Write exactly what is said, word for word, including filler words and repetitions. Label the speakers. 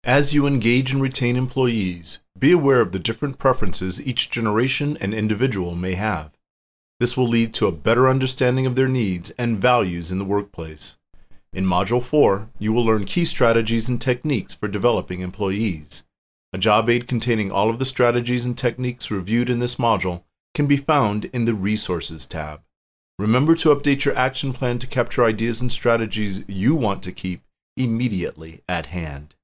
Speaker 1: As you engage and retain employees, be aware of the different preferences each generation and individual may have. This will lead to a better understanding of their needs and values in the workplace. In Module four, you will learn key strategies and techniques for developing employees. A job aid containing all of the strategies and techniques reviewed in this module can be found in the Resources tab. Remember to update your action plan to capture ideas and strategies you want to keep immediately at hand.